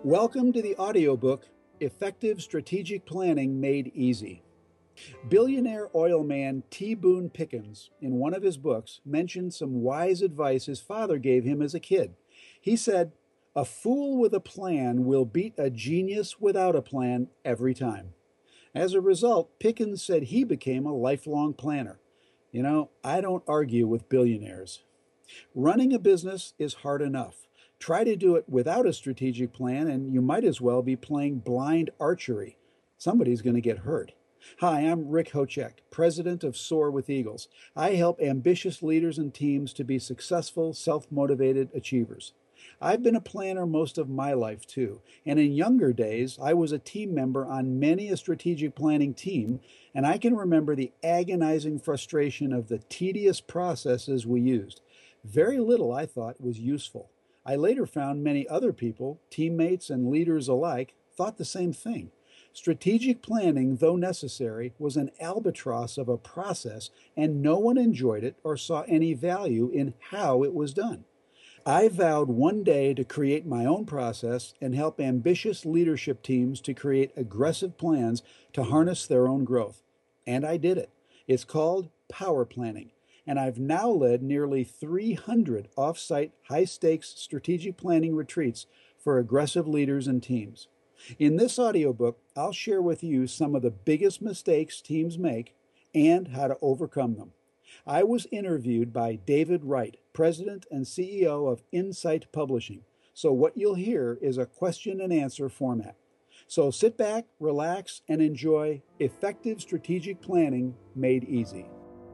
Welcome to the audiobook, Effective Strategic Planning Made Easy. Billionaire oil man T. Boone Pickens, in one of his books, mentioned some wise advice his father gave him as a kid. He said, "A fool with a plan will beat a genius without a plan every time." As a result, Pickens said he became a lifelong planner. I don't argue with billionaires. Running a business is hard enough. Try to do it without a strategic plan, and you might as well be playing blind archery. Somebody's going to get hurt. Hi, I'm Rick Hocek, president of Soar with Eagles. I help ambitious leaders and teams to be successful, self-motivated achievers. I've been a planner most of my life, too, and in younger days, I was a team member on many a strategic planning team, and I can remember the agonizing frustration of the tedious processes we used. Very little, I thought, was useful. I later found many other people, teammates and leaders alike, thought the same thing. Strategic planning, though necessary, was an albatross of a process, and no one enjoyed it or saw any value in how it was done. I vowed one day to create my own process and help ambitious leadership teams to create aggressive plans to harness their own growth. And I did it. It's called power planning. And I've now led nearly 300 off-site, high-stakes strategic planning retreats for aggressive leaders and teams. In this audiobook, I'll share with you some of the biggest mistakes teams make and how to overcome them. I was interviewed by David Wright, President and CEO of Insight Publishing. So what you'll hear is a question and answer format. So sit back, relax, and enjoy Effective Strategic Planning Made Easy.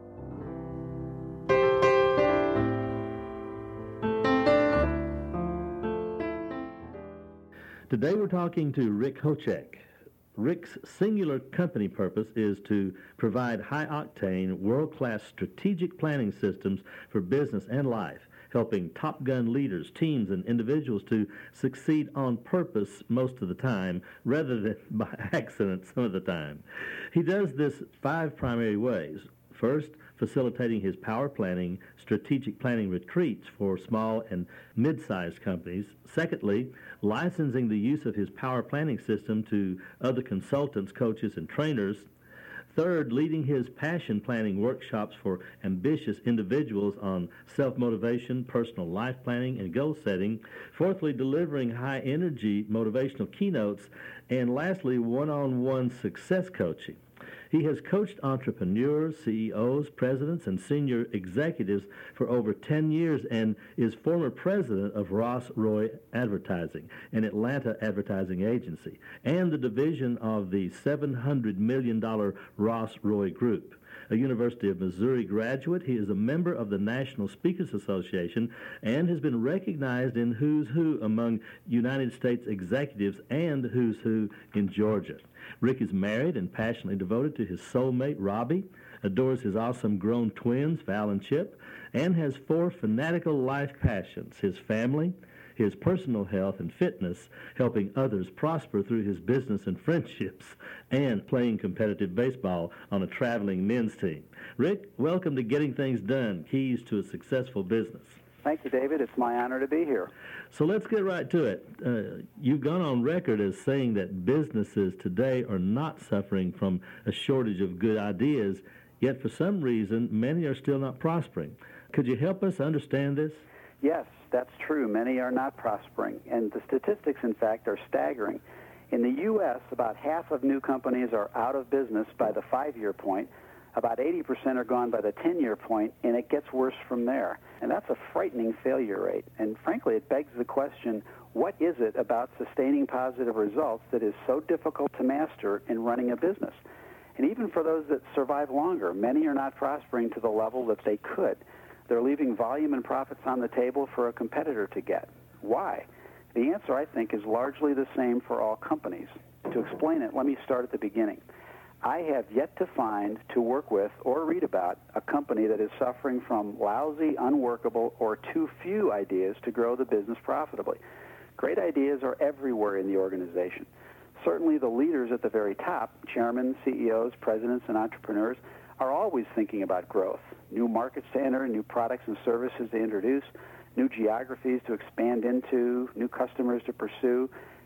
Today we're talking to Rick Hocek. Rick's singular company purpose is to provide high-octane, world-class strategic planning systems for business and life, helping Top Gun leaders, teams, and individuals to succeed on purpose most of the time, rather than by accident some of the time. He does this 5 primary ways. First, facilitating his power planning, strategic planning retreats for small and mid-sized companies. Secondly, licensing the use of his power planning system to other consultants, coaches, and trainers. Third, leading his passion planning workshops for ambitious individuals on self-motivation, personal life planning, and goal setting. Fourthly, delivering high-energy motivational keynotes. And lastly, one-on-one success coaching. He has coached entrepreneurs, CEOs, presidents, and senior executives for over 10 years and is former president of Ross Roy Advertising, an Atlanta advertising agency, and the division of the $700 million Ross Roy Group. A University of Missouri graduate, he is a member of the National Speakers Association and has been recognized in Who's Who among United States executives and Who's Who in Georgia. Rick is married and passionately devoted to his soulmate, Robbie, adores his awesome grown twins, Val and Chip, and has 4 fanatical life passions: his family, his personal health and fitness, helping others prosper through his business and friendships, and playing competitive baseball on a traveling men's team. Rick, welcome to Getting Things Done, Keys to a Successful Business. Thank you, David. It's my honor to be here. So let's get right to it. You've gone on record as saying that businesses today are not suffering from a shortage of good ideas, yet for some reason, many are still not prospering. Could you help us understand this? Yes, that's true. Many are not prospering, and the statistics, in fact, are staggering. In the U.S., about half of new companies are out of business by the 5-year point. About 80% are gone by the 10-year point, and it gets worse from there. And that's a frightening failure rate. And frankly, it begs the question, what is it about sustaining positive results that is so difficult to master in running a business? And even for those that survive longer, many are not prospering to the level that they could. They're leaving volume and profits on the table for a competitor to get. Why? The answer, I think, is largely the same for all companies. To explain it, let me start at the beginning. I have yet to find, to work with, or read about a company that is suffering from lousy, unworkable, or too few ideas to grow the business profitably. Great ideas are everywhere in the organization. Certainly the leaders at the very top, chairmen, CEOs, presidents, and entrepreneurs, are always thinking about growth, new markets to enter, new products and services to introduce, new geographies to expand into, new customers to pursue,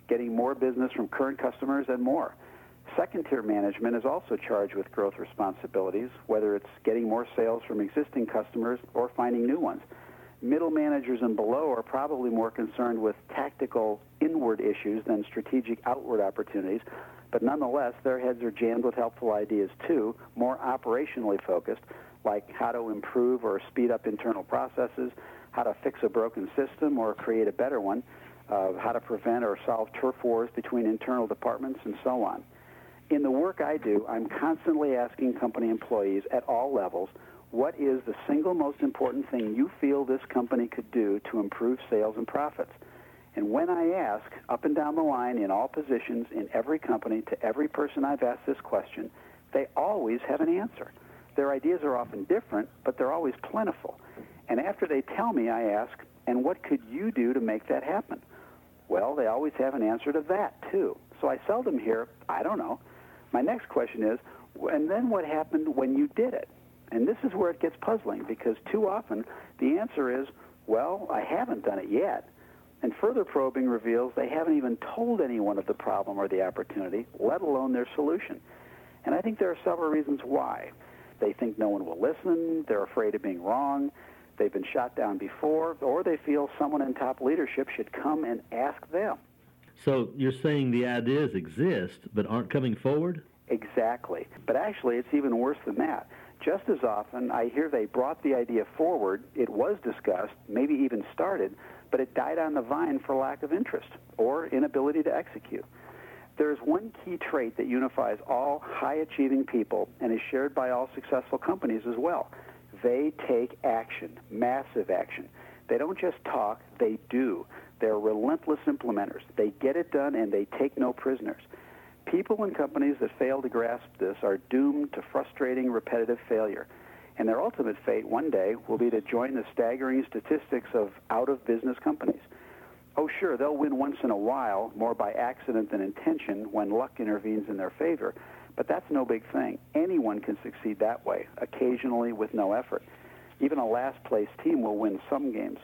getting more business from current customers, and more. Second-tier management is also charged with growth responsibilities, whether it's getting more sales from existing customers or finding new ones. Middle managers and below are probably more concerned with tactical inward issues than strategic outward opportunities, but nonetheless, their heads are jammed with helpful ideas too, more operationally focused, like how to improve or speed up internal processes, how to fix a broken system or create a better one, how to prevent or solve turf wars between internal departments, and so on. In the work I do, I'm constantly asking company employees at all levels, what is the single most important thing you feel this company could do to improve sales and profits? And when I ask, up and down the line, in all positions, in every company, to every person I've asked this question, they always have an answer. Their ideas are often different, but they're always plentiful. And after they tell me, I ask, and what could you do to make that happen? Well, they always have an answer to that, too. So I seldom hear, I don't know. My next question is, and then what happened when you did it? And this is where it gets puzzling, because too often the answer is, well, I haven't done it yet. And further probing reveals they haven't even told anyone of the problem or the opportunity, let alone their solution. And I think there are several reasons why. They think no one will listen, they're afraid of being wrong, they've been shot down before, or they feel someone in top leadership should come and ask them. So you're saying the ideas exist but aren't coming forward? Exactly. But actually, it's even worse than that. Just as often, I hear they brought the idea forward, it was discussed, maybe even started, but it died on the vine for lack of interest or inability to execute. There's one key trait that unifies all high-achieving people and is shared by all successful companies as well. They take action, massive action. They don't just talk, they do. They're relentless implementers. They get it done, and they take no prisoners. People and companies that fail to grasp this are doomed to frustrating, repetitive failure. And their ultimate fate one day will be to join the staggering statistics of out-of-business companies. Oh, sure, they'll win once in a while, more by accident than intention, when luck intervenes in their favor. But that's no big thing. Anyone can succeed that way, occasionally with no effort. Even a last-place team will win some games.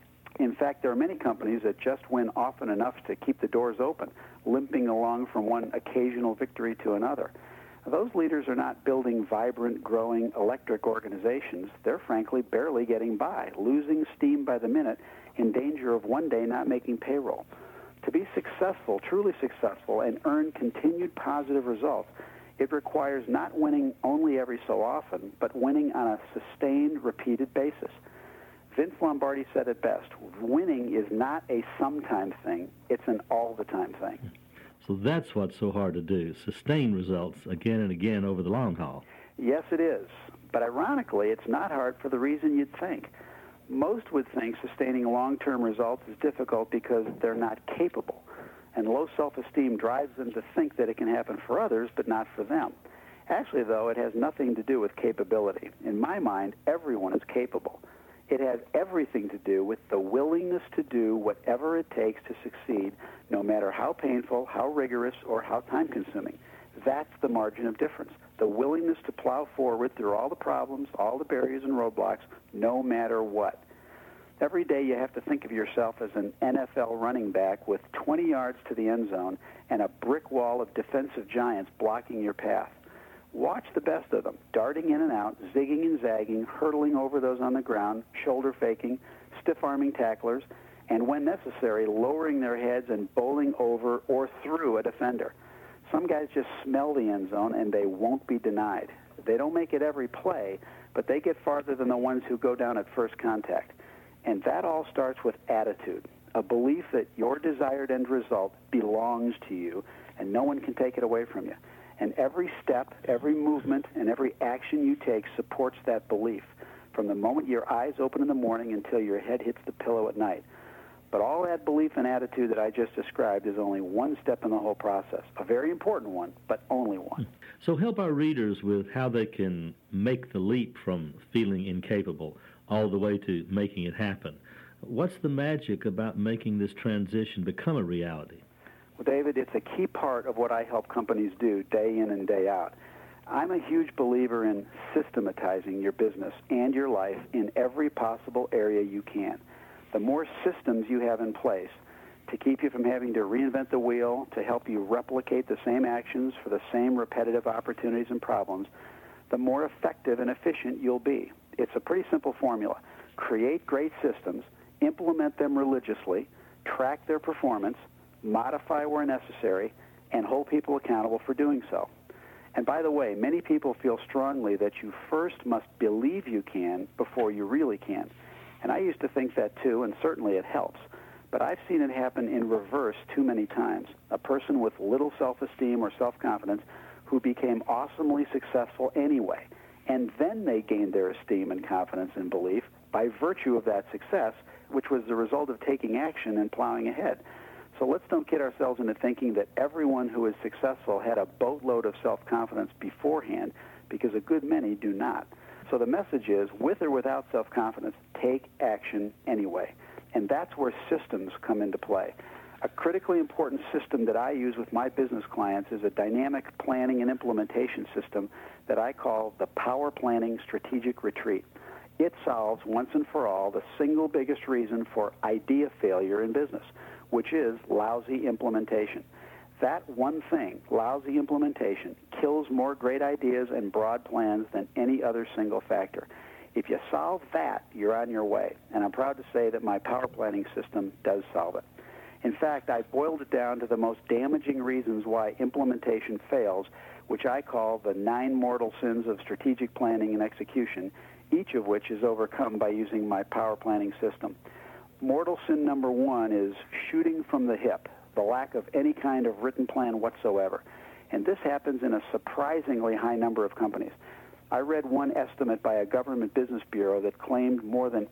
In fact, there are many companies that just win often enough to keep the doors open, limping along from one occasional victory to another. Those leaders are not building vibrant, growing, electric organizations. They're frankly barely getting by, losing steam by the minute, in danger of one day not making payroll. To be successful, truly successful, and earn continued positive results, it requires not winning only every so often, but winning on a sustained, repeated basis. Vince Lombardi said it best, winning is not a sometime thing, it's an all-the-time thing. So that's what's so hard to do, sustain results again and again over the long haul. Yes, it is. But ironically, it's not hard for the reason you'd think. Most would think sustaining long-term results is difficult because they're not capable. And low self-esteem drives them to think that it can happen for others, but not for them. Actually, though, it has nothing to do with capability. In my mind, everyone is capable. It has everything to do with the willingness to do whatever it takes to succeed, no matter how painful, how rigorous, or how time-consuming. That's the margin of difference, the willingness to plow forward through all the problems, all the barriers and roadblocks, no matter what. Every day you have to think of yourself as an NFL running back with 20 yards to the end zone and a brick wall of defensive giants blocking your path. Watch the best of them, darting in and out, zigging and zagging, hurtling over those on the ground, shoulder faking, stiff-arming tacklers, and when necessary, lowering their heads and bowling over or through a defender. Some guys just smell the end zone, and they won't be denied. They don't make it every play, but they get farther than the ones who go down at first contact. And that all starts with attitude, a belief that your desired end result belongs to you, and no one can take it away from you. And every step, every movement, and every action you take supports that belief, from the moment your eyes open in the morning until your head hits the pillow at night. But all that belief and attitude that I just described is only one step in the whole process, a very important one, but only one. So help our readers with how they can make the leap from feeling incapable all the way to making it happen. What's the magic about making this transition become a reality? Well, David, it's a key part of what I help companies do day in and day out. I'm a huge believer in systematizing your business and your life in every possible area you can. The more systems you have in place, to keep you from having to reinvent the wheel, to help you replicate the same actions for the same repetitive opportunities and problems, the more effective and efficient you'll be. It's a pretty simple formula. Create great systems, implement them religiously, track their performance, modify where necessary, and hold people accountable for doing so. And by the way, many people feel strongly that you first must believe you can before you really can. And I used to think that too, and certainly it helps. But I've seen it happen in reverse too many times. A person with little self-esteem or self-confidence who became awesomely successful anyway, and then they gained their esteem and confidence and belief by virtue of that success, which was the result of taking action and plowing ahead. So let's don't kid ourselves into thinking that everyone who is successful had a boatload of self-confidence beforehand, because a good many do not. So the message is, with or without self-confidence, take action anyway. And that's where systems come into play. A critically important system that I use with my business clients is a dynamic planning and implementation system that I call the Power Planning Strategic Retreat. It solves once and for all the single biggest reason for idea failure in business, which is lousy implementation. That one thing, lousy implementation, kills more great ideas and broad plans than any other single factor. If you solve that, you're on your way. And I'm proud to say that my power planning system does solve it. In fact, I boiled it down to the most damaging reasons why implementation fails, which I call the 9 mortal sins of strategic planning and execution, each of which is overcome by using my power planning system. Mortal sin number 1 is shooting from the hip, the lack of any kind of written plan whatsoever. And this happens in a surprisingly high number of companies. I read one estimate by a government business bureau that claimed more than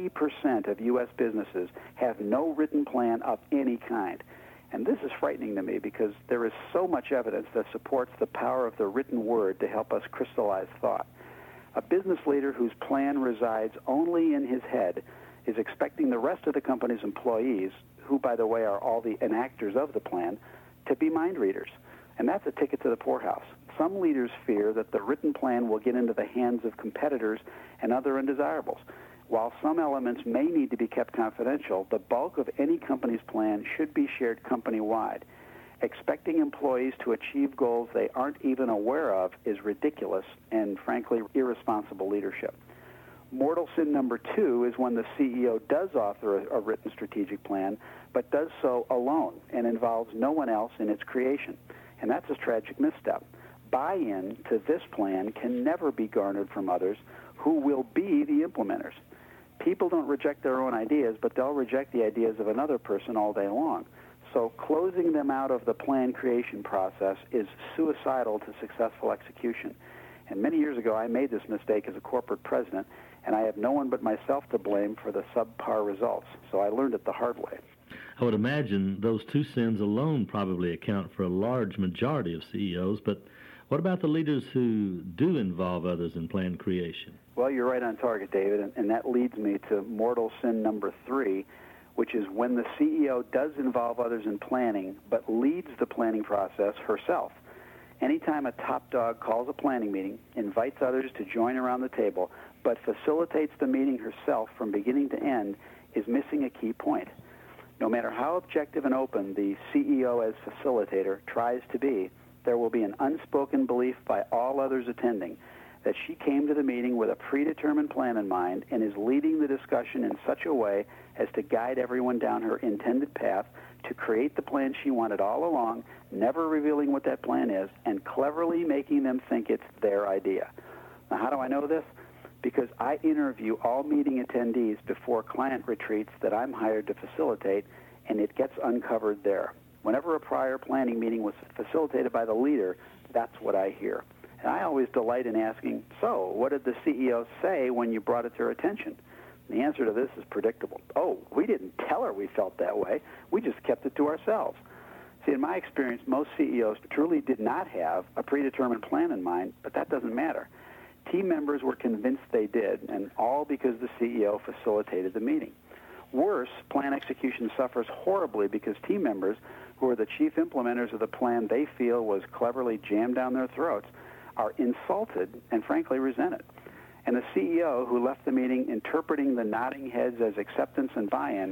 80% of U.S. businesses have no written plan of any kind. And this is frightening to me because there is so much evidence that supports the power of the written word to help us crystallize thought. A business leader whose plan resides only in his head is expecting the rest of the company's employees, who, by the way, are all the enactors of the plan, to be mind readers. And that's a ticket to the poorhouse. Some leaders fear that the written plan will get into the hands of competitors and other undesirables. While some elements may need to be kept confidential, the bulk of any company's plan should be shared company-wide. Expecting employees to achieve goals they aren't even aware of is ridiculous and, frankly, irresponsible leadership. Mortal sin number 2 is when the CEO does author a written strategic plan, but does so alone and involves no one else in its creation. And that's a tragic misstep. Buy-in to this plan can never be garnered from others who will be the implementers. People don't reject their own ideas, but they'll reject the ideas of another person all day long. So closing them out of the plan creation process is suicidal to successful execution. And many years ago, I made this mistake as a corporate president, and I have no one but myself to blame for the subpar results. So I learned it the hard way. I would imagine those 2 sins alone probably account for a large majority of CEOs, but what about the leaders who do involve others in plan creation? Well, you're right on target, David, and that leads me to mortal sin number 3, which is when the CEO does involve others in planning, but leads the planning process herself. Anytime a top dog calls a planning meeting, invites others to join around the table, but facilitates the meeting herself from beginning to end, is missing a key point. No matter how objective and open the CEO as facilitator tries to be, there will be an unspoken belief by all others attending that she came to the meeting with a predetermined plan in mind and is leading the discussion in such a way as to guide everyone down her intended path to create the plan she wanted all along, never revealing what that plan is, and cleverly making them think it's their idea. Now, how do I know this? Because I interview all meeting attendees before client retreats that I'm hired to facilitate, and it gets uncovered there. Whenever a prior planning meeting was facilitated by the leader, that's what I hear. And I always delight in asking, so what did the CEO say when you brought it to her attention? And the answer to this is predictable. Oh, we didn't tell her we felt that way. We just kept it to ourselves. See, in my experience, most CEOs truly did not have a predetermined plan in mind, but that doesn't matter. Team members were convinced they did, and all because the CEO facilitated the meeting. Worse, plan execution suffers horribly because team members, who are the chief implementers of the plan they feel was cleverly jammed down their throats, are insulted and frankly resent it. And the CEO who left the meeting interpreting the nodding heads as acceptance and buy-in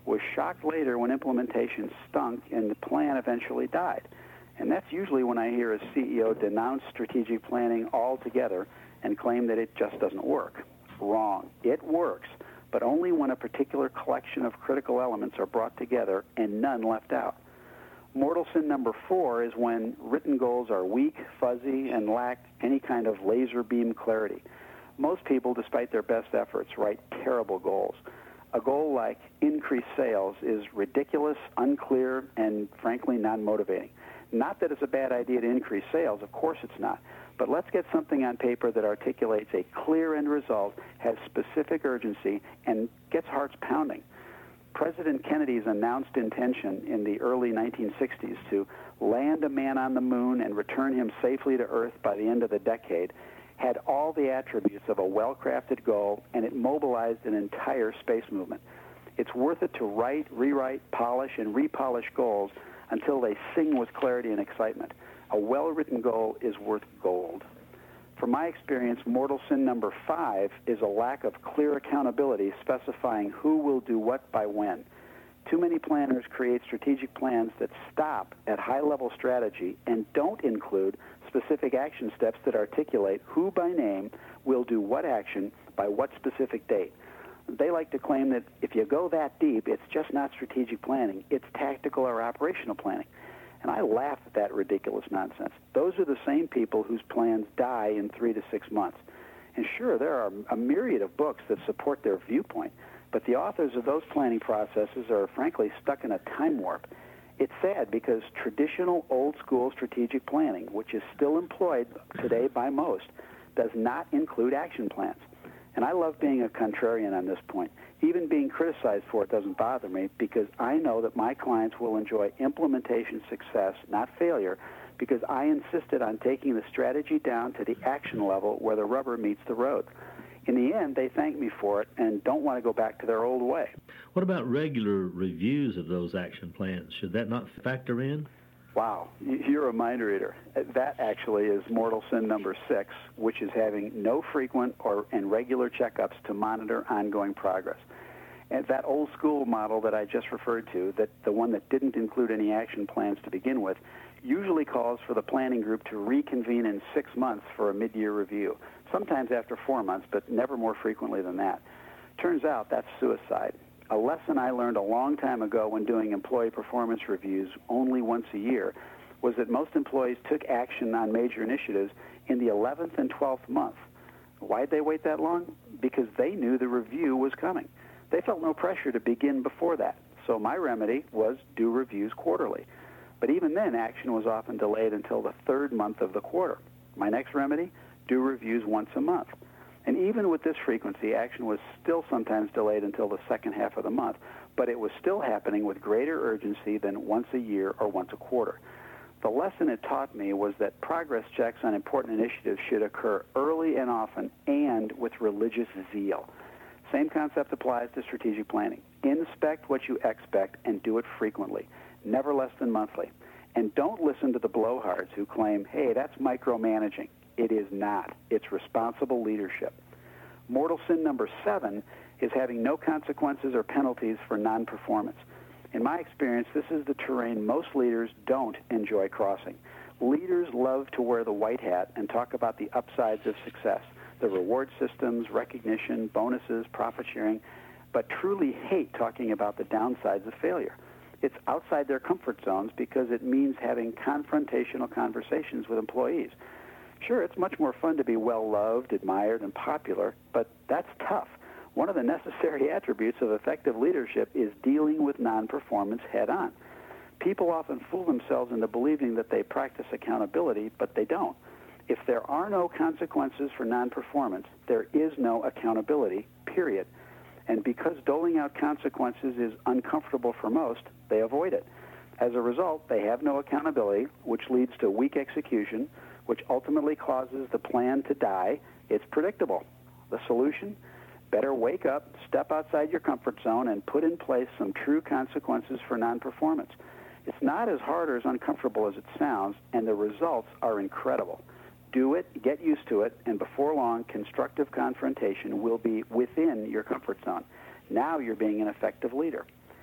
was shocked later when implementation stunk and the plan eventually died. And that's usually when I hear a CEO denounce strategic planning altogether and claim that it just doesn't work. Wrong. It works, but only when a particular collection of critical elements are brought together and none left out. Mortal sin number 4 is when written goals are weak, fuzzy, and lack any kind of laser beam clarity. Most people, despite their best efforts, write terrible goals. A goal like increase sales is ridiculous, unclear, and frankly non-motivating. Not that it's a bad idea to increase sales, of course it's not, but let's get something on paper that articulates a clear end result, has specific urgency, and gets hearts pounding. President Kennedy's announced intention in the early 1960s to land a man on the moon and return him safely to Earth by the end of the decade had all the attributes of a well-crafted goal, and it mobilized an entire space movement. It's worth it to write, rewrite, polish, and repolish goals until they sing with clarity and excitement. A well-written goal is worth gold. From my experience, mortal sin number 5 is a lack of clear accountability specifying who will do what by when. Too many planners create strategic plans that stop at high-level strategy and don't include specific action steps that articulate who by name will do what action by what specific date. They like to claim that if you go that deep, it's just not strategic planning, it's tactical or operational planning. And I laugh at that ridiculous nonsense. Those are the same people whose plans die in 3 to 6 months. And sure, there are a myriad of books that support their viewpoint, but the authors of those planning processes are frankly stuck in a time warp. It's sad because traditional old-school strategic planning, which is still employed today by most, does not include action plans. And I love being a contrarian on this point. Even being criticized for it doesn't bother me because I know that my clients will enjoy implementation success, not failure, because I insisted on taking the strategy down to the action level where the rubber meets the road. In the end, they thank me for it and don't want to go back to their old way. What about regular reviews of those action plans? Should that not factor in? Wow, you're a mind reader. That actually is mortal sin number 6, which is having no frequent and regular checkups to monitor ongoing progress. And that old school model that I just referred to, that the one that didn't include any action plans to begin with, usually calls for the planning group to reconvene in 6 months for a mid-year review, sometimes after 4 months, but never more frequently than that. Turns out that's suicide. A lesson I learned a long time ago when doing employee performance reviews only once a year was that most employees took action on major initiatives in the 11th and 12th month. Why'd they wait that long? Because they knew the review was coming. They felt no pressure to begin before that. So my remedy was do reviews quarterly. But even then, action was often delayed until the 3rd month of the quarter. My next remedy, do reviews once a month. And even with this frequency, action was still sometimes delayed until the second half of the month, but it was still happening with greater urgency than once a year or once a quarter. The lesson it taught me was that progress checks on important initiatives should occur early and often and with religious zeal. Same concept applies to strategic planning. Inspect what you expect and do it frequently, never less than monthly. And don't listen to the blowhards who claim, hey, that's micromanaging. It is not. It's responsible leadership. Mortal sin number 7 is having no consequences or penalties for non-performance. In my experience, this is the terrain most leaders don't enjoy crossing. Leaders love to wear the white hat and talk about the upsides of success, the reward systems, recognition, bonuses, profit sharing, but truly hate talking about the downsides of failure. It's outside their comfort zones because it means having confrontational conversations with employees. Sure, it's much more fun to be well-loved, admired, and popular, but that's tough. One of the necessary attributes of effective leadership is dealing with non-performance head-on. People often fool themselves into believing that they practice accountability, but they don't. If there are no consequences for non-performance, there is no accountability, period. And because doling out consequences is uncomfortable for most, they avoid it. As a result, they have no accountability, which leads to weak execution, which ultimately causes the plan to die. It's predictable. The solution? Better wake up, step outside your comfort zone, and put in place some true consequences for non-performance. It's not as hard or as uncomfortable as it sounds, and the results are incredible. Do it, get used to it, and before long, constructive confrontation will be within your comfort zone. Now you're being an effective leader.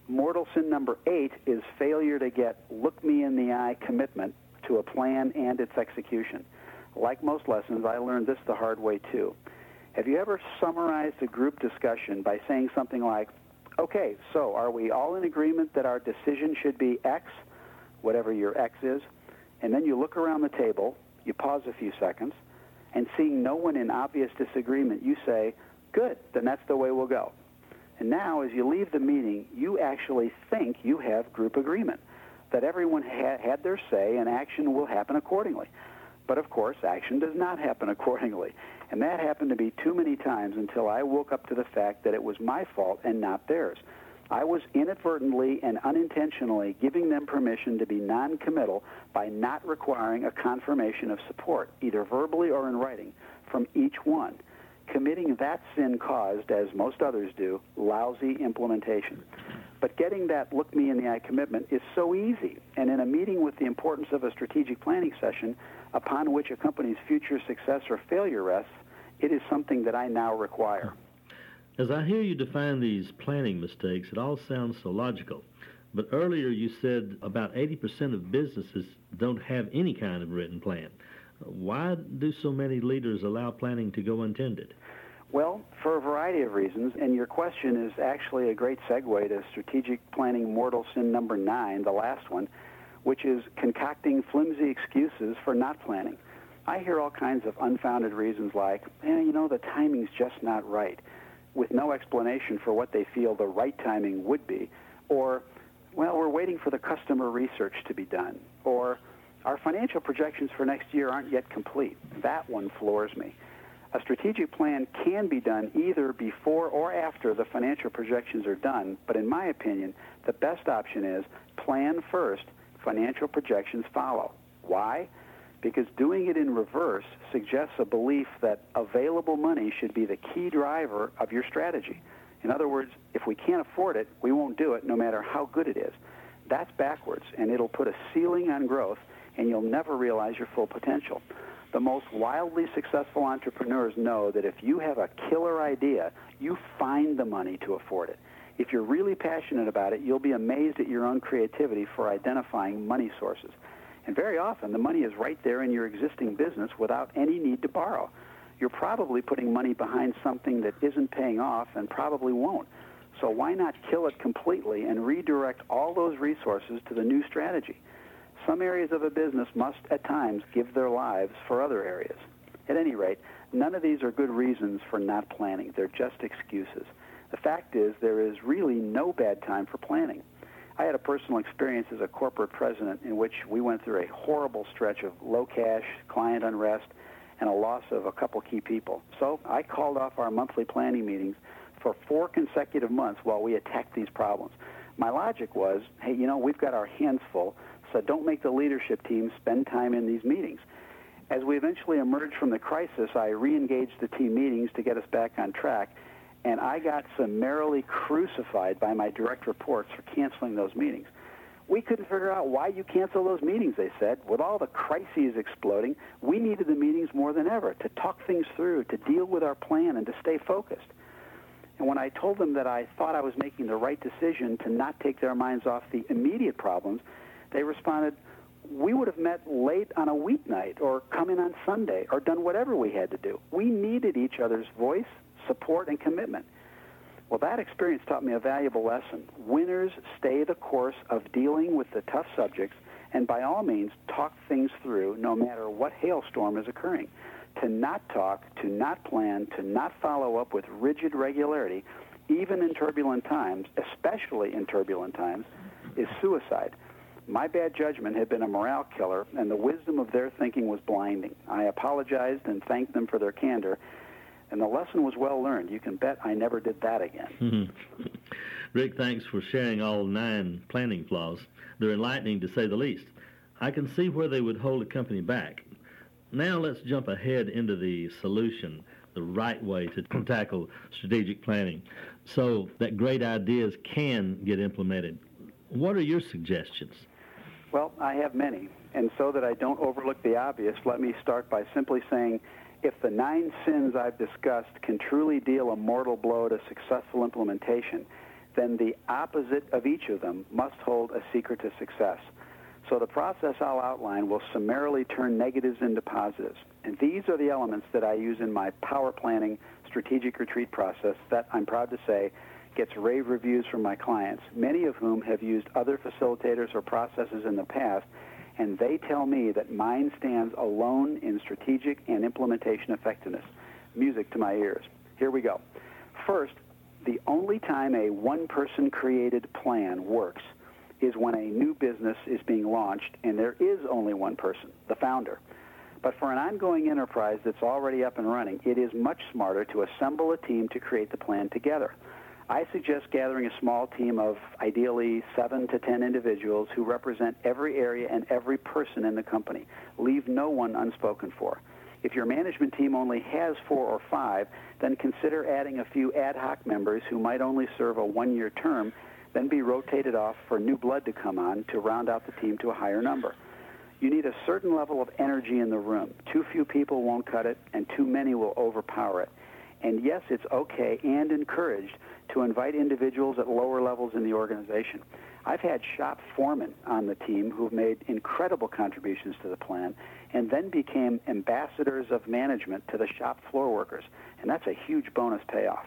Mortal sin number 8 is failure to get look-me-in-the-eye commitment to a plan and its execution. Like most lessons, I learned this the hard way, too. Have you ever summarized a group discussion by saying something like, okay, so are we all in agreement that our decision should be X, whatever your X is? And then you look around the table, you pause a few seconds, and seeing no one in obvious disagreement, you say, good, then that's the way we'll go. And now, as you leave the meeting, you actually think you have group agreement, that everyone had their say and action will happen accordingly. But of course, action does not happen accordingly. And that happened to me too many times until I woke up to the fact that it was my fault and not theirs. I was inadvertently and unintentionally giving them permission to be non-committal by not requiring a confirmation of support, either verbally or in writing, from each one. Committing that sin caused, as most others do, lousy implementation. But getting that look-me-in-the-eye commitment is so easy, and in a meeting with the importance of a strategic planning session upon which a company's future success or failure rests, it is something that I now require. As I hear you define these planning mistakes, it all sounds so logical. But earlier you said about 80% of businesses don't have any kind of written plan. Why do so many leaders allow planning to go untended? Well, for a variety of reasons, and your question is actually a great segue to strategic planning mortal sin number 9, the last one, which is concocting flimsy excuses for not planning. I hear all kinds of unfounded reasons like, the timing's just not right, with no explanation for what they feel the right timing would be, or, well, we're waiting for the customer research to be done, or our financial projections for next year aren't yet complete. That one floors me. A strategic plan can be done either before or after the financial projections are done, but in my opinion, the best option is plan first, financial projections follow. Why? Because doing it in reverse suggests a belief that available money should be the key driver of your strategy. In other words, if we can't afford it, we won't do it no matter how good it is. That's backwards, and it'll put a ceiling on growth, and you'll never realize your full potential. The most wildly successful entrepreneurs know that if you have a killer idea, you find the money to afford it. If you're really passionate about it, you'll be amazed at your own creativity for identifying money sources. And very often, the money is right there in your existing business without any need to borrow. You're probably putting money behind something that isn't paying off and probably won't. So why not kill it completely and redirect all those resources to the new strategy? Some areas of a business must, at times, give their lives for other areas. At any rate, none of these are good reasons for not planning. They're just excuses. The fact is, there is really no bad time for planning. I had a personal experience as a corporate president in which we went through a horrible stretch of low cash, client unrest, and a loss of a couple key people. So I called off our monthly planning meetings for 4 consecutive months while we attacked these problems. My logic was, hey, we've got our hands full, so don't make the leadership team spend time in these meetings. As we eventually emerged from the crisis, I re-engaged the team meetings to get us back on track, and I got summarily crucified by my direct reports for canceling those meetings. We couldn't figure out why you cancel those meetings, they said. With all the crises exploding, we needed the meetings more than ever to talk things through, to deal with our plan, and to stay focused. And when I told them that I thought I was making the right decision to not take their minds off the immediate problems, they responded, we would have met late on a weeknight or come in on Sunday or done whatever we had to do. We needed each other's voice, support, and commitment. Well, that experience taught me a valuable lesson. Winners stay the course of dealing with the tough subjects and by all means talk things through no matter what hailstorm is occurring. To not talk, to not plan, to not follow up with rigid regularity, even in turbulent times, especially in turbulent times, is suicide. My bad judgment had been a morale killer, and the wisdom of their thinking was blinding. I apologized and thanked them for their candor, and the lesson was well learned. You can bet I never did that again. Rick, thanks for sharing all 9 planning flaws. They're enlightening, to say the least. I can see where they would hold a company back. Now let's jump ahead into the solution, the right way to tackle strategic planning, so that great ideas can get implemented. What are your suggestions? Well, I have many, and so that I don't overlook the obvious, let me start by simply saying, if the 9 sins I've discussed can truly deal a mortal blow to successful implementation, then the opposite of each of them must hold a secret to success. So the process I'll outline will summarily turn negatives into positives. And these are the elements that I use in my power planning strategic retreat process that, I'm proud to say, gets rave reviews from my clients, many of whom have used other facilitators or processes in the past, and they tell me that mine stands alone in strategic and implementation effectiveness. Music to my ears. Here we go. First, the only time a one-person created plan works is when a new business is being launched and there is only one person, the founder. But for an ongoing enterprise that's already up and running, it is much smarter to assemble a team to create the plan together. I suggest gathering a small team of ideally 7 to 10 individuals who represent every area and every person in the company. Leave no one unspoken for. If your management team only has 4 or 5, then consider adding a few ad hoc members who might only serve a one-year term, then be rotated off for new blood to come on to round out the team to a higher number. You need a certain level of energy in the room. Too few people won't cut it, and too many will overpower it. And yes, it's okay and encouraged to invite individuals at lower levels in the organization. I've had shop foremen on the team who've made incredible contributions to the plan and then became ambassadors of management to the shop floor workers, and that's a huge bonus payoff.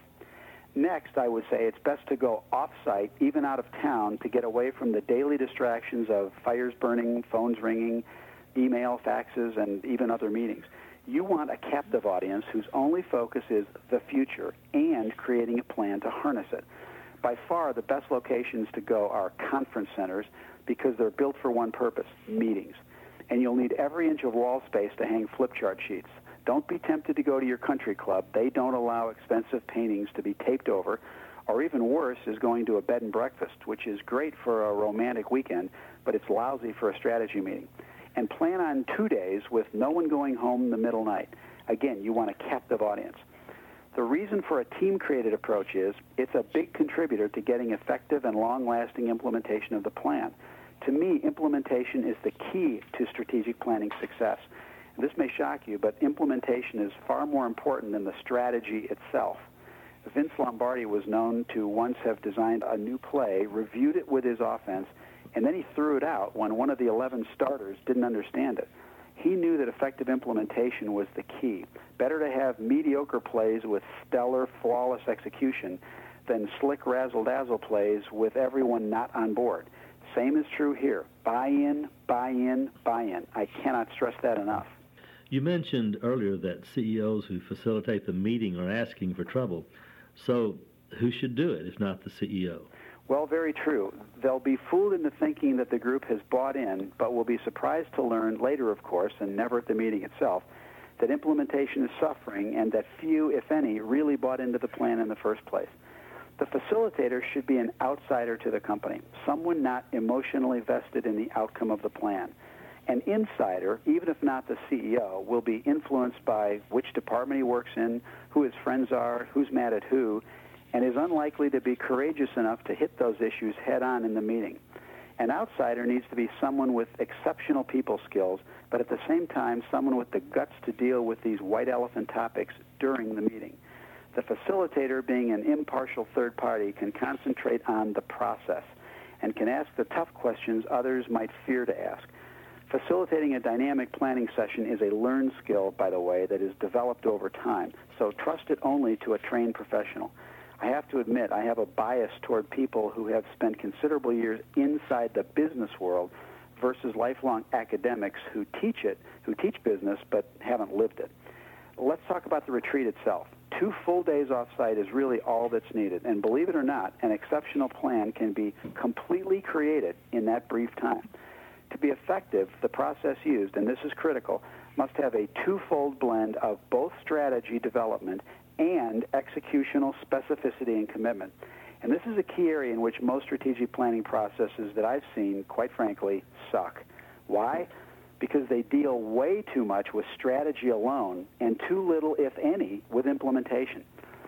Next, I would say it's best to go off-site, even out of town, to get away from the daily distractions of fires burning, phones ringing, email, faxes, and even other meetings. You want a captive audience whose only focus is the future and creating a plan to harness it. By far, the best locations to go are conference centers because they're built for one purpose, meetings. And you'll need every inch of wall space to hang flip chart sheets. Don't be tempted to go to your country club. They don't allow expensive paintings to be taped over, or even worse is going to a bed and breakfast, which is great for a romantic weekend, but it's lousy for a strategy meeting. And plan on 2 days with no one going home in the middle night. Again, you want a captive audience. The reason for a team-created approach is it's a big contributor to getting effective and long-lasting implementation of the plan. To me, implementation is the key to strategic planning success. This may shock you, but implementation is far more important than the strategy itself. Vince Lombardi was known to once have designed a new play, reviewed it with his offense, and then he threw it out when one of the 11 starters didn't understand it. He knew that effective implementation was the key. Better to have mediocre plays with stellar, flawless execution than slick razzle-dazzle plays with everyone not on board. Same is true here. Buy-in, buy-in, buy-in. I cannot stress that enough. You mentioned earlier that CEOs who facilitate the meeting are asking for trouble. So who should do it if not the CEO? Well, very true. They'll be fooled into thinking that the group has bought in, but will be surprised to learn later, of course, and never at the meeting itself, that implementation is suffering and that few, if any, really bought into the plan in the first place. The facilitator should be an outsider to the company, someone not emotionally vested in the outcome of the plan. An insider, even if not the CEO, will be influenced by which department he works in, who his friends are, who's mad at who, and is unlikely to be courageous enough to hit those issues head-on in the meeting. An outsider needs to be someone with exceptional people skills, but at the same time, someone with the guts to deal with these white elephant topics during the meeting. The facilitator, being an impartial third party, can concentrate on the process and can ask the tough questions others might fear to ask. Facilitating a dynamic planning session is a learned skill, by the way, that is developed over time, so trust it only to a trained professional. I have to admit, I have a bias toward people who have spent considerable years inside the business world versus lifelong academics who teach business, but haven't lived it. Let's talk about the retreat itself. 2 full days off-site is really all that's needed, and believe it or not, an exceptional plan can be completely created in that brief time. To be effective, the process used, and this is critical, must have a 2-fold blend of both strategy development and executional specificity and commitment. And this is a key area in which most strategic planning processes that I've seen, quite frankly, suck. Why? Because they deal way too much with strategy alone and too little, if any, with implementation.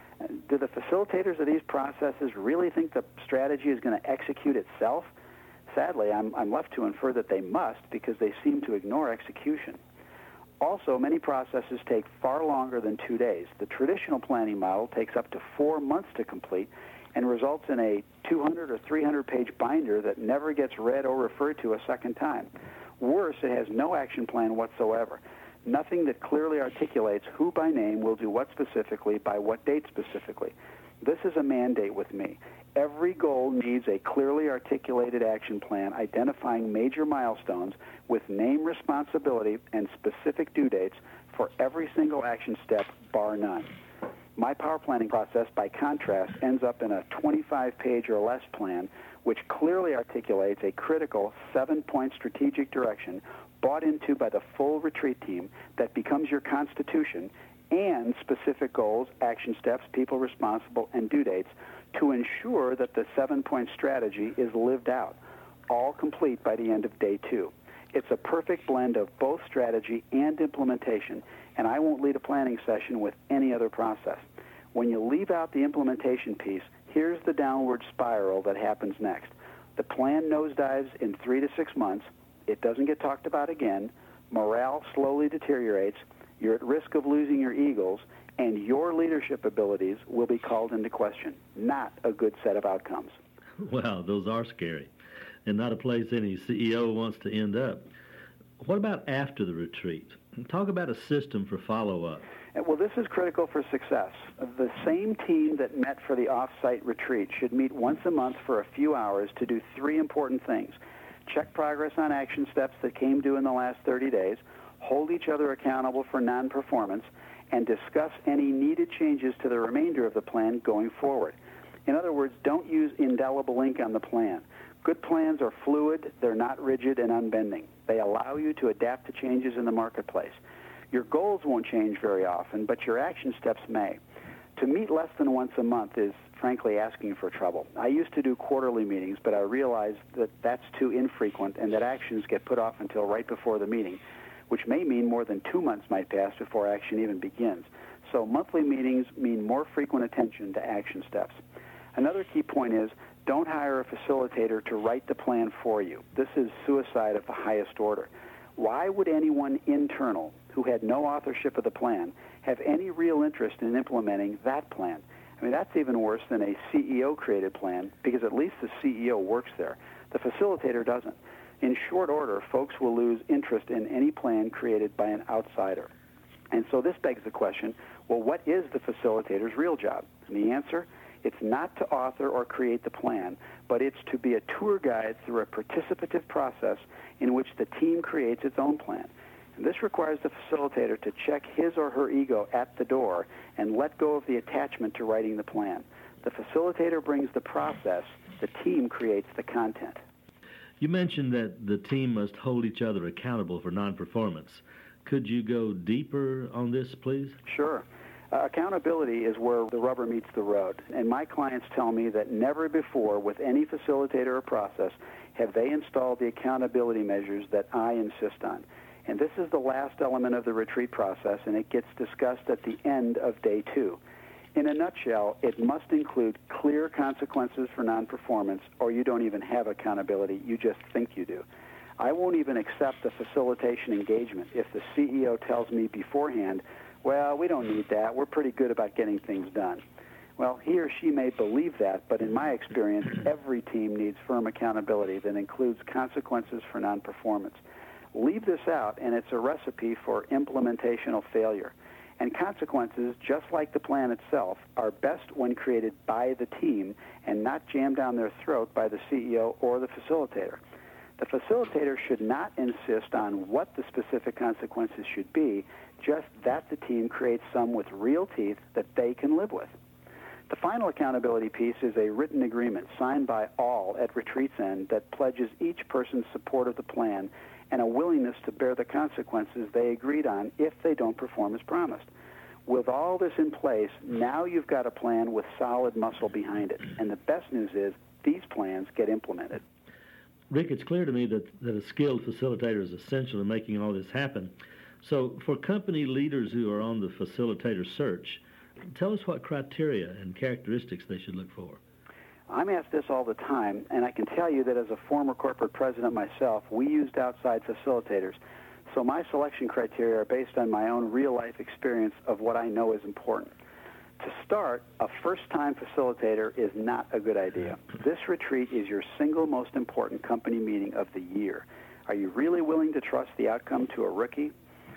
Do the facilitators of these processes really think the strategy is going to execute itself? Sadly, I'm left to infer that they must because they seem to ignore execution. Also, many processes take far longer than 2 days. The traditional planning model takes up to 4 months to complete and results in a 200 or 300-page binder that never gets read or referred to a second time. Worse, it has no action plan whatsoever. Nothing that clearly articulates who by name will do what specifically by what date specifically. This is a mandate with me. Every goal needs a clearly articulated action plan identifying major milestones with name, responsibility, and specific due dates for every single action step, bar none. My power planning process, by contrast, ends up in a 25-page or less plan which clearly articulates a critical 7-point strategic direction bought into by the full retreat team that becomes your constitution, and specific goals, action steps, people responsible, and due dates to ensure that the 7-point strategy is lived out, all complete by the end of day 2. It's a perfect blend of both strategy and implementation, and I won't lead a planning session with any other process. When you leave out the implementation piece, here's the downward spiral that happens next. The plan nosedives in 3 to 6 months. It doesn't get talked about again. Morale slowly deteriorates. You're at risk of losing your eagles, and your leadership abilities will be called into question. Not a good set of outcomes. Wow, those are scary, and not a place any CEO wants to end up. What about after the retreat? Talk about a system for follow-up. Well, this is critical for success. The same team that met for the off-site retreat should meet once a month for a few hours to do 3 important things. Check progress on action steps that came due in the last 30 days, hold each other accountable for non-performance, and discuss any needed changes to the remainder of the plan going forward. In other words, don't use indelible ink on the plan. Good plans are fluid, they're not rigid and unbending. They allow you to adapt to changes in the marketplace. Your goals won't change very often, but your action steps may. To meet less than once a month is, frankly, asking for trouble. I used to do quarterly meetings, but I realized that that's too infrequent and that actions get put off until right before the meeting, which may mean more than 2 months might pass before action even begins. So monthly meetings mean more frequent attention to action steps. Another key point is, don't hire a facilitator to write the plan for you. This is suicide of the highest order. Why would anyone internal who had no authorship of the plan have any real interest in implementing that plan? I mean, that's even worse than a CEO-created plan, because at least the CEO works there. The facilitator doesn't. In short order, folks will lose interest in any plan created by an outsider. And so this begs the question, well, what is the facilitator's real job? And the answer, it's not to author or create the plan, but it's to be a tour guide through a participative process in which the team creates its own plan. And this requires the facilitator to check his or her ego at the door and let go of the attachment to writing the plan. The facilitator brings the process, the team creates the content. You mentioned that the team must hold each other accountable for non-performance. Could you go deeper on this, please? Sure. Accountability is where the rubber meets the road. And my clients tell me that never before with any facilitator or process have they installed the accountability measures that I insist on. And this is the last element of the retreat process, and it gets discussed at the end of day 2. In a nutshell, it must include clear consequences for non-performance, or you don't even have accountability, you just think you do. I won't even accept a facilitation engagement if the CEO tells me beforehand, well, we don't need that, we're pretty good about getting things done. Well, he or she may believe that, but in my experience, every team needs firm accountability that includes consequences for non-performance. Leave this out, and it's a recipe for implementational failure. And consequences, just like the plan itself, are best when created by the team and not jammed down their throat by the CEO or the facilitator. The facilitator should not insist on what the specific consequences should be, just that the team creates some with real teeth that they can live with. The final accountability piece is a written agreement signed by all at retreat's end that pledges each person's support of the plan and a willingness to bear the consequences they agreed on if they don't perform as promised. With all this in place, now you've got a plan with solid muscle behind it. And the best news is these plans get implemented. Rick, it's clear to me that a skilled facilitator is essential in making all this happen. So for company leaders who are on the facilitator search, tell us what criteria and characteristics they should look for. I'm asked this all the time, and I can tell you that as a former corporate president myself, we used outside facilitators. So my selection criteria are based on my own real-life experience of what I know is important. To start, a first-time facilitator is not a good idea. This retreat is your single most important company meeting of the year. Are you really willing to trust the outcome to a rookie?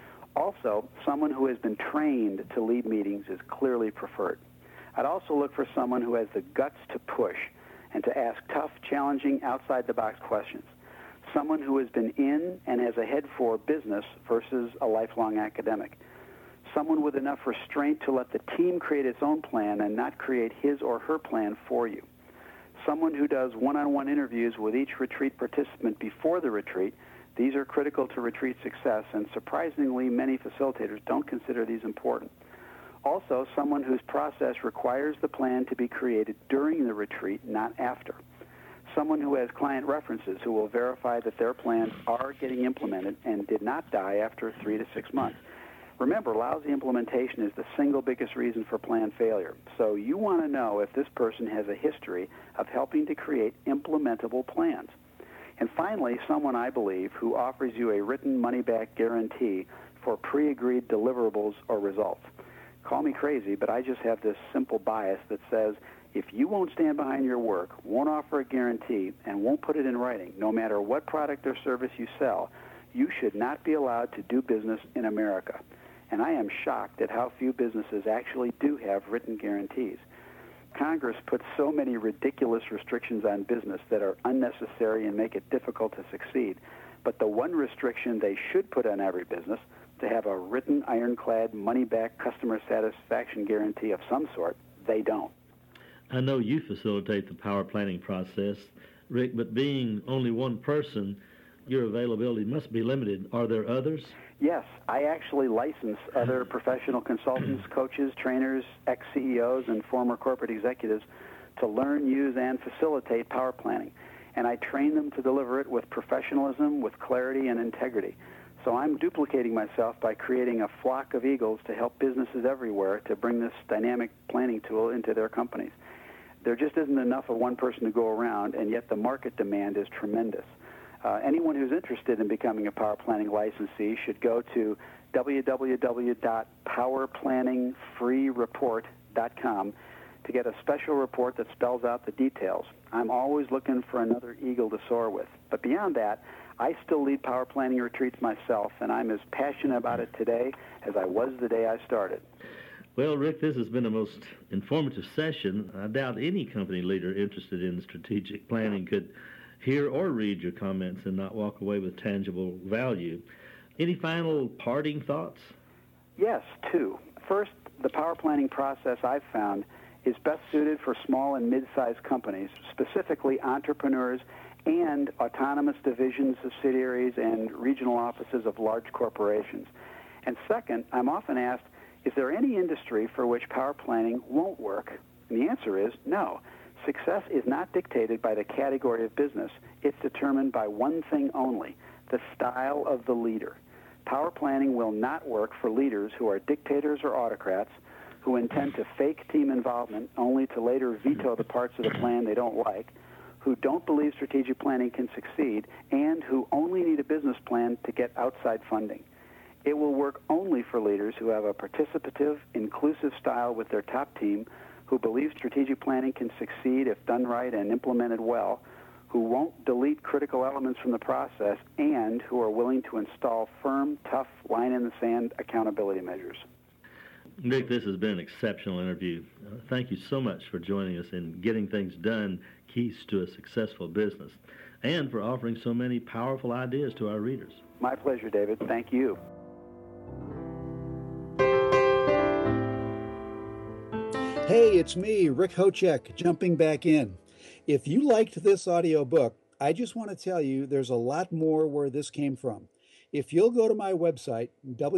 Also, someone who has been trained to lead meetings is clearly preferred. I'd also look for someone who has the guts to push and to ask tough, challenging, outside-the-box questions. Someone who has been in and has a head for business versus a lifelong academic. Someone with enough restraint to let the team create its own plan and not create his or her plan for you. Someone who does one-on-one interviews with each retreat participant before the retreat. These are critical to retreat success, and surprisingly, many facilitators don't consider these important. Also, someone whose process requires the plan to be created during the retreat, not after. Someone who has client references who will verify that their plans are getting implemented and did not die after 3 to 6 months. Remember, lousy implementation is the single biggest reason for plan failure. So you want to know if this person has a history of helping to create implementable plans. And finally, someone, I believe, who offers you a written money-back guarantee for pre-agreed deliverables or results. Call me crazy, but I just have this simple bias that says if you won't stand behind your work, won't offer a guarantee, and won't put it in writing, no matter what product or service you sell, you should not be allowed to do business in America. And I am shocked at how few businesses actually do have written guarantees. Congress puts so many ridiculous restrictions on business that are unnecessary and make it difficult to succeed. But the one restriction they should put on every business, to have a written, ironclad, money-back customer satisfaction guarantee of some sort, they don't. I know you facilitate the power planning process, Rick, but being only one person, your availability must be limited. Are there others? Yes, I actually license other professional consultants, coaches, trainers, ex-CEOs, and former corporate executives to learn, use, and facilitate power planning. And I train them to deliver it with professionalism, with clarity, and integrity. So I'm duplicating myself by creating a flock of eagles to help businesses everywhere to bring this dynamic planning tool into their companies. There just isn't enough of one person to go around, and yet the market demand is tremendous. Anyone who's interested in becoming a power planning licensee should go to www.powerplanningfreereport.com to get a special report that spells out the details. I'm always looking for another eagle to soar with. But beyond that, I still lead power planning retreats myself, and I'm as passionate about it today as I was the day I started. Well, Rick, this has been a most informative session. I doubt any company leader interested in strategic planning could hear or read your comments and not walk away with tangible value. Any final parting thoughts? Yes, two. First, the power planning process I've found is best suited for small and mid-sized companies, specifically entrepreneurs and autonomous divisions, subsidiaries, and regional offices of large corporations. And second, I'm often asked, is there any industry for which power planning won't work? And the answer is no. Success is not dictated by the category of business. It's determined by one thing only, the style of the leader. Power planning will not work for leaders who are dictators or autocrats, who intend to fake team involvement only to later veto the parts of the plan they don't like, who don't believe strategic planning can succeed, and who only need a business plan to get outside funding. It will work only for leaders who have a participative, inclusive style with their top team, who believe strategic planning can succeed if done right and implemented well, who won't delete critical elements from the process, and who are willing to install firm, tough, line-in-the-sand accountability measures. Rick, this has been an exceptional interview. Thank you so much for joining us in Getting Things Done, Keys to a Successful Business, and for offering so many powerful ideas to our readers. My pleasure, David. Thank you. Hey, it's me, Rick Hocek, jumping back in. If you liked this audiobook, I just want to tell you there's a lot more where this came from. If you'll go to my website,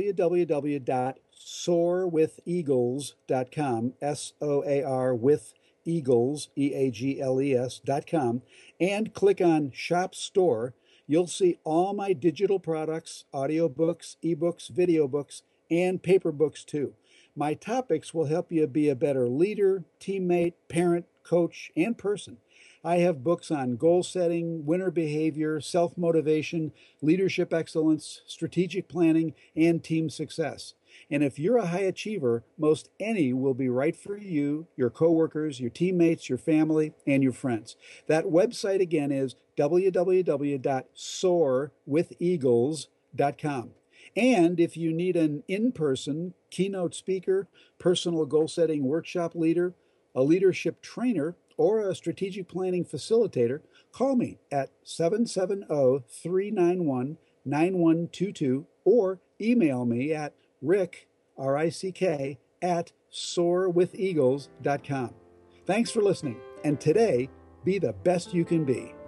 www.soarwitheagles.com, S-O-A-R with Eagles, E-A-G-L-E-S.com, and click on Shop Store, you'll see all my digital products, audiobooks, ebooks, video books, and paper books too. My topics will help you be a better leader, teammate, parent, coach, and person. I have books on goal setting, winner behavior, self-motivation, leadership excellence, strategic planning, and team success. And if you're a high achiever, most any will be right for you, your coworkers, your teammates, your family, and your friends. That website again is www.soarwitheagles.com. And if you need an in-person keynote speaker, personal goal-setting workshop leader, a leadership trainer, or a strategic planning facilitator, call me at 770-391-9122 or email me at Rick, R-I-C-K, at soarwitheagles.com. Thanks for listening, and today, be the best you can be.